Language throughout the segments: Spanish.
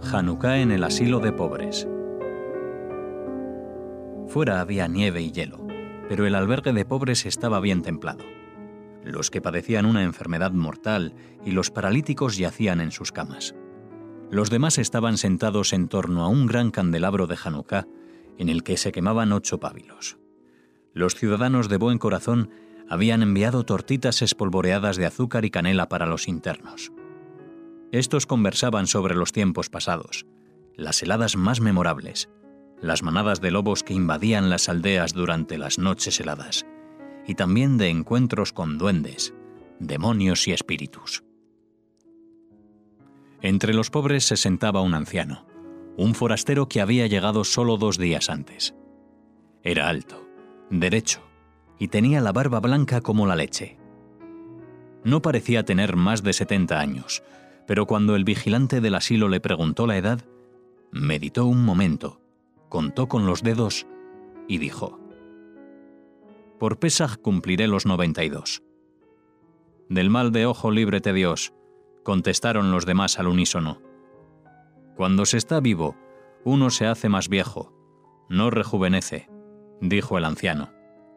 Hanukká en el asilo de pobres. Fuera había nieve y hielo, pero el albergue de pobres estaba bien templado. Los que padecían una enfermedad mortal y los paralíticos yacían en sus camas. Los demás estaban sentados en torno a un gran candelabro de Hanukká en el que se quemaban 8 pábilos. Los ciudadanos de buen corazón habían enviado tortitas espolvoreadas de azúcar y canela para los internos. Estos conversaban sobre los tiempos pasados, las heladas más memorables, las manadas de lobos que invadían las aldeas durante las noches heladas, y también de encuentros con duendes, demonios y espíritus. Entre los pobres se sentaba un anciano, un forastero que había llegado solo 2 días antes. Era alto, derecho, y tenía la barba blanca como la leche. No parecía tener más de 70 años, pero cuando el vigilante del asilo le preguntó la edad, meditó un momento, contó con los dedos y dijo: «Por Pesaj cumpliré los 92». «Del mal de ojo líbrete Dios», contestaron los demás al unísono. «Cuando se está vivo, uno se hace más viejo, no rejuvenece», dijo el anciano.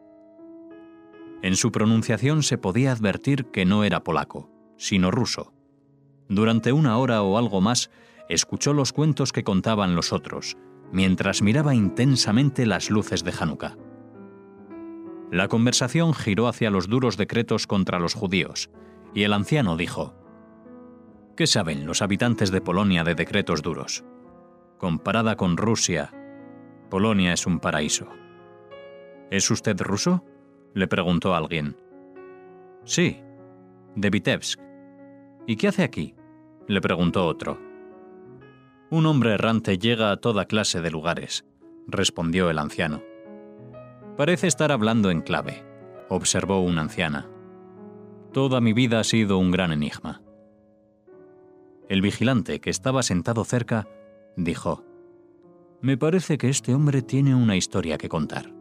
En su pronunciación se podía advertir que no era polaco, sino ruso. Durante 1 hora o algo más, escuchó los cuentos que contaban los otros, mientras miraba intensamente las luces de Hanukká. La conversación giró hacia los duros decretos contra los judíos, y el anciano dijo: «¿Qué saben los habitantes de Polonia de decretos duros? Comparada con Rusia, Polonia es un paraíso». «¿Es usted ruso?», le preguntó alguien. «Sí, de Vitebsk». «¿Y qué hace aquí?», le preguntó otro. «Un hombre errante llega a toda clase de lugares», respondió el anciano. «Parece estar hablando en clave», observó una anciana. «Toda mi vida ha sido un gran enigma». El vigilante, que estaba sentado cerca, dijo: «Me parece que este hombre tiene una historia que contar».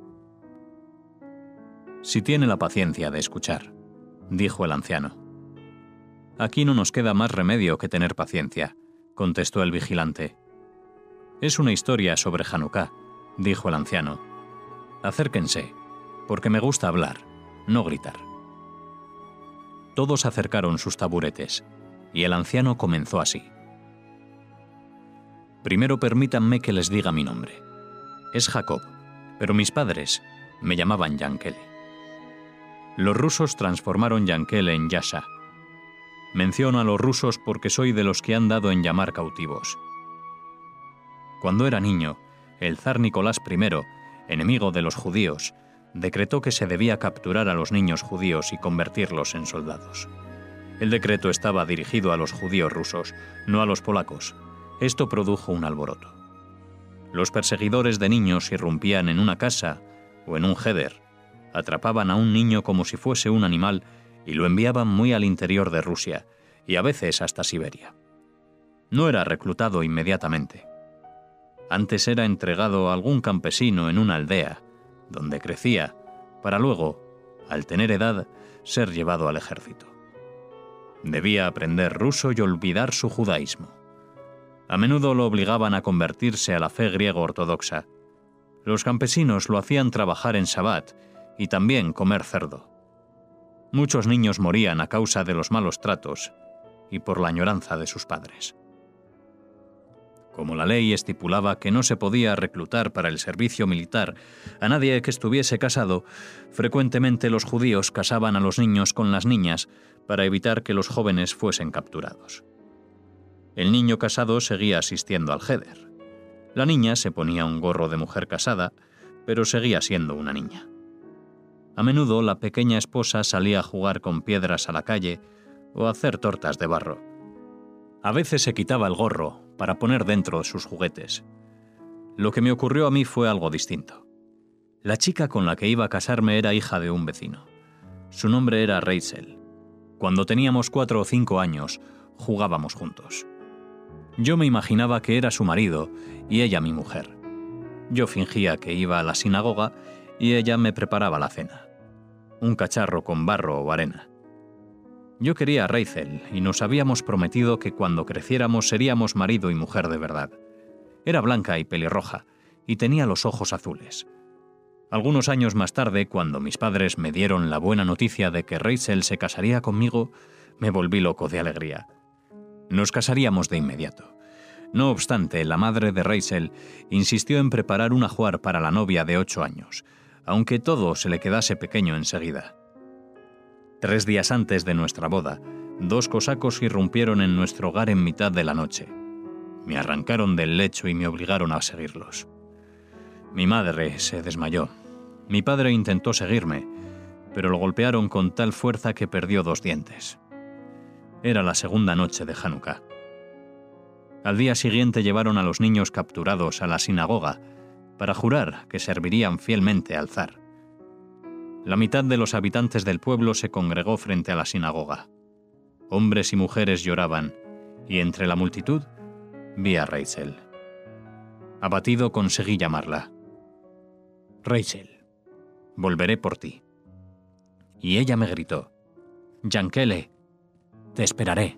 «Si tiene la paciencia de escuchar», dijo el anciano. «Aquí no nos queda más remedio que tener paciencia», contestó el vigilante. «Es una historia sobre Hanukká», dijo el anciano. «Acérquense, porque me gusta hablar, no gritar». Todos acercaron sus taburetes, y el anciano comenzó así. «Primero permítanme que les diga mi nombre. Es Jacob, pero mis padres me llamaban Yankele. Los rusos transformaron Yankele en Yasha. Menciono a los rusos porque soy de los que han dado en llamar cautivos. Cuando era niño, el zar Nicolás I, enemigo de los judíos, decretó que se debía capturar a los niños judíos y convertirlos en soldados. El decreto estaba dirigido a los judíos rusos, no a los polacos. Esto produjo un alboroto. Los perseguidores de niños irrumpían en una casa o en un heder, atrapaban a un niño como si fuese un animal y lo enviaban muy al interior de Rusia y a veces hasta Siberia. No era reclutado inmediatamente. Antes era entregado a algún campesino en una aldea, donde crecía, para luego, al tener edad, ser llevado al ejército. Debía aprender ruso y olvidar su judaísmo. A menudo lo obligaban a convertirse a la fe griego ortodoxa. Los campesinos lo hacían trabajar en Sabbat y también comer cerdo. Muchos niños morían a causa de los malos tratos y por la añoranza de sus padres. Como la ley estipulaba que no se podía reclutar para el servicio militar a nadie que estuviese casado, frecuentemente los judíos casaban a los niños con las niñas para evitar que los jóvenes fuesen capturados. El niño casado seguía asistiendo al heder. La niña se ponía un gorro de mujer casada, pero seguía siendo una niña. A menudo la pequeña esposa salía a jugar con piedras a la calle o a hacer tortas de barro. A veces se quitaba el gorro para poner dentro sus juguetes. Lo que me ocurrió a mí fue algo distinto. La chica con la que iba a casarme era hija de un vecino. Su nombre era Rachel. Cuando teníamos 4 o 5 años, jugábamos juntos. Yo me imaginaba que era su marido y ella mi mujer. Yo fingía que iba a la sinagoga y ella me preparaba la cena. Un cacharro con barro o arena. Yo quería a Rachel y nos habíamos prometido que cuando creciéramos seríamos marido y mujer de verdad. Era blanca y pelirroja y tenía los ojos azules. Algunos años más tarde, cuando mis padres me dieron la buena noticia de que Rachel se casaría conmigo, me volví loco de alegría. Nos casaríamos de inmediato. No obstante, la madre de Rachel insistió en preparar un ajuar para la novia de 8 años, aunque todo se le quedase pequeño enseguida. 3 días antes de nuestra boda, 2 cosacos irrumpieron en nuestro hogar en mitad de la noche. Me arrancaron del lecho y me obligaron a seguirlos. Mi madre se desmayó. Mi padre intentó seguirme, pero lo golpearon con tal fuerza que perdió 2 dientes. Era la segunda noche de Hanukkah. Al día siguiente llevaron a los niños capturados a la sinagoga para jurar que servirían fielmente al zar. La mitad de los habitantes del pueblo se congregó frente a la sinagoga. Hombres y mujeres lloraban, y entre la multitud vi a Rachel. Abatido conseguí llamarla. «Rachel, volveré por ti». Y ella me gritó: «Yankele, te esperaré».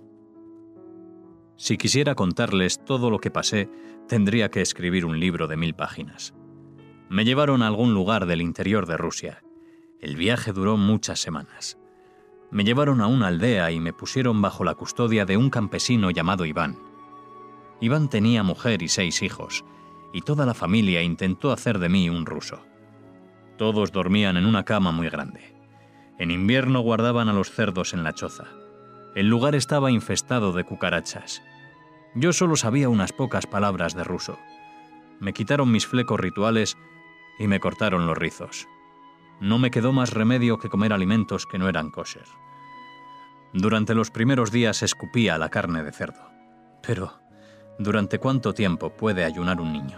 Si quisiera contarles todo lo que pasé, tendría que escribir un libro de 1000 páginas. Me llevaron a algún lugar del interior de Rusia. El viaje duró muchas semanas. Me llevaron a una aldea y me pusieron bajo la custodia de un campesino llamado Iván. Iván tenía mujer y 6 hijos, y toda la familia intentó hacer de mí un ruso. Todos dormían en una cama muy grande. En invierno guardaban a los cerdos en la choza. El lugar estaba infestado de cucarachas. Yo solo sabía unas pocas palabras de ruso. Me quitaron mis flecos rituales y me cortaron los rizos. No me quedó más remedio que comer alimentos que no eran kosher. Durante los primeros días escupía la carne de cerdo. Pero, ¿durante cuánto tiempo puede ayunar un niño?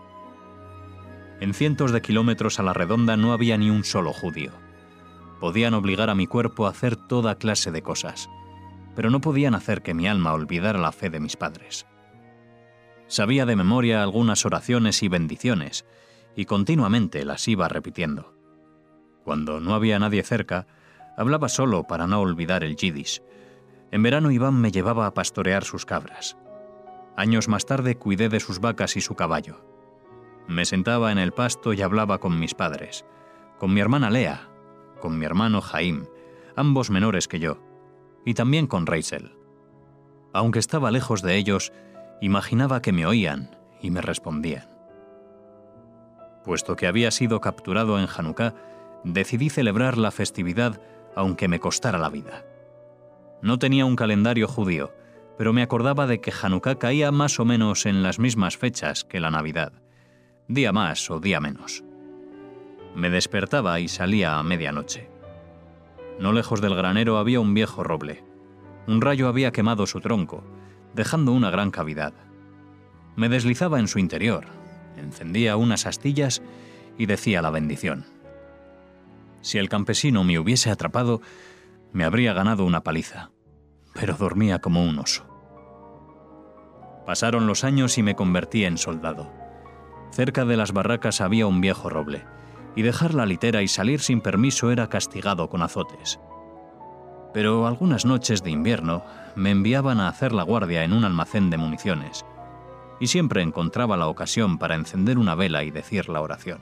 En cientos de kilómetros a la redonda no había ni un solo judío. Podían obligar a mi cuerpo a hacer toda clase de cosas, pero no podían hacer que mi alma olvidara la fe de mis padres. Sabía de memoria algunas oraciones y bendiciones, y continuamente las iba repitiendo. Cuando no había nadie cerca, hablaba solo para no olvidar el yiddish. En verano Iván me llevaba a pastorear sus cabras. Años más tarde cuidé de sus vacas y su caballo. Me sentaba en el pasto y hablaba con mis padres, con mi hermana Lea, con mi hermano Jaim, ambos menores que yo, y también con Rachel. Aunque estaba lejos de ellos, imaginaba que me oían y me respondían. Puesto que había sido capturado en Hanukkah, decidí celebrar la festividad aunque me costara la vida. No tenía un calendario judío, pero me acordaba de que Hanukkah caía más o menos en las mismas fechas que la Navidad, día más o día menos. Me despertaba y salía a medianoche. No lejos del granero había un viejo roble. Un rayo había quemado su tronco, dejando una gran cavidad. Me deslizaba en su interior, encendía unas astillas y decía la bendición. Si el campesino me hubiese atrapado, me habría ganado una paliza, pero dormía como un oso. Pasaron los años y me convertí en soldado. Cerca de las barracas había un viejo roble, y dejar la litera y salir sin permiso era castigado con azotes. Pero algunas noches de invierno me enviaban a hacer la guardia en un almacén de municiones, y siempre encontraba la ocasión para encender una vela y decir la oración.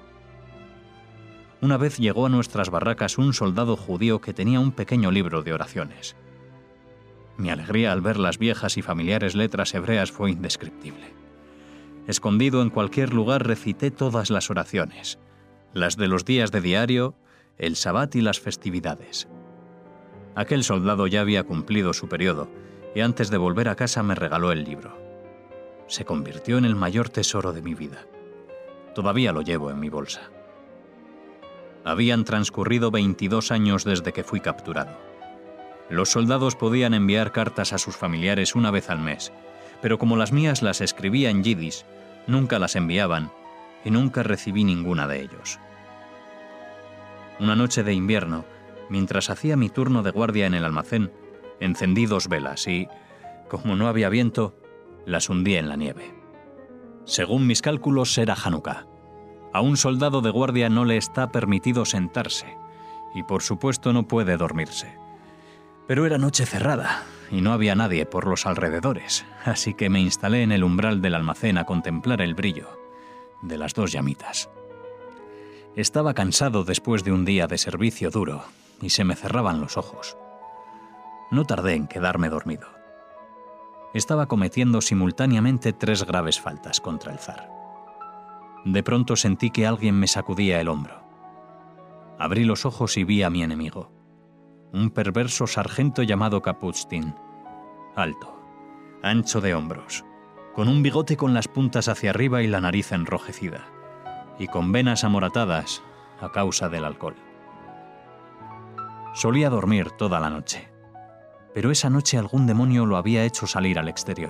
Una vez llegó a nuestras barracas un soldado judío que tenía un pequeño libro de oraciones. Mi alegría al ver las viejas y familiares letras hebreas fue indescriptible. Escondido en cualquier lugar recité todas las oraciones, las de los días de diario, el Shabbat y las festividades. Aquel soldado ya había cumplido su periodo y antes de volver a casa me regaló el libro. Se convirtió en el mayor tesoro de mi vida. Todavía lo llevo en mi bolsa. Habían transcurrido 22 años desde que fui capturado. Los soldados podían enviar cartas a sus familiares una vez al mes, pero como las mías las escribía en yiddish, nunca las enviaban y nunca recibí ninguna de ellos. Una noche de invierno, mientras hacía mi turno de guardia en el almacén, encendí 2 velas y, como no había viento, las hundí en la nieve. Según mis cálculos, era Hanukkah. A un soldado de guardia no le está permitido sentarse y, por supuesto, no puede dormirse. Pero era noche cerrada y no había nadie por los alrededores, así que me instalé en el umbral del almacén a contemplar el brillo de las 2 llamitas. Estaba cansado después de un día de servicio duro y se me cerraban los ojos. No tardé en quedarme dormido. Estaba cometiendo simultáneamente 3 graves faltas contra el zar. De pronto sentí que alguien me sacudía el hombro. Abrí los ojos y vi a mi enemigo, un perverso sargento llamado Kapustin, alto, ancho de hombros, con un bigote con las puntas hacia arriba y la nariz enrojecida, y con venas amoratadas a causa del alcohol. Solía dormir toda la noche, pero esa noche algún demonio lo había hecho salir al exterior.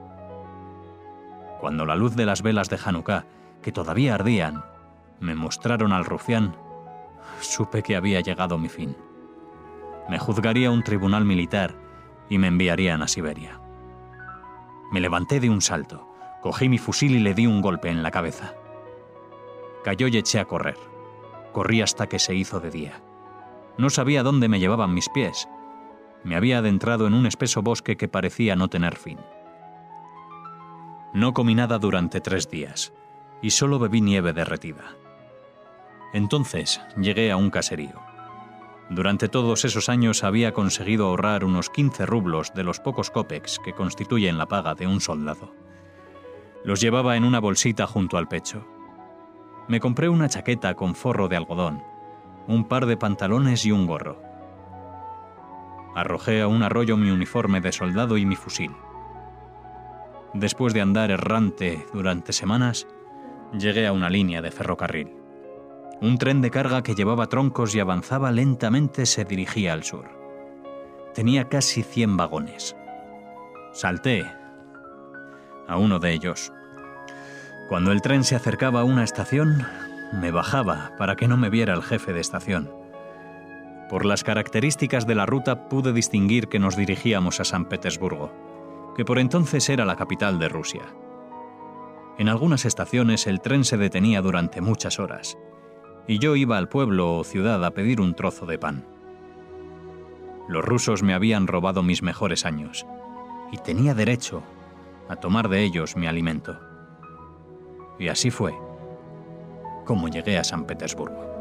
Cuando la luz de las velas de Hanukkah, que todavía ardían, me mostraron al rufián, supe que había llegado mi fin. Me juzgaría un tribunal militar y me enviarían a Siberia. Me levanté de un salto, cogí mi fusil y le di un golpe en la cabeza. Cayó y eché a correr. Corrí hasta que se hizo de día. No sabía dónde me llevaban mis pies. Me había adentrado en un espeso bosque que parecía no tener fin. No comí nada durante 3 días y solo bebí nieve derretida. Entonces llegué a un caserío. Durante todos esos años había conseguido ahorrar unos 15 rublos de los pocos kopecks que constituyen la paga de un soldado. Los llevaba en una bolsita junto al pecho. Me compré una chaqueta con forro de algodón, un par de pantalones y un gorro. Arrojé a un arroyo mi uniforme de soldado y mi fusil. Después de andar errante durante semanas, llegué a una línea de ferrocarril. Un tren de carga que llevaba troncos y avanzaba lentamente se dirigía al sur. Tenía casi 100 vagones. Salté a uno de ellos. Cuando el tren se acercaba a una estación, me bajaba para que no me viera el jefe de estación. Por las características de la ruta pude distinguir que nos dirigíamos a San Petersburgo, que por entonces era la capital de Rusia. En algunas estaciones el tren se detenía durante muchas horas, y yo iba al pueblo o ciudad a pedir un trozo de pan. Los rusos me habían robado mis mejores años, y tenía derecho a tomar de ellos mi alimento. Y así fue como llegué a San Petersburgo.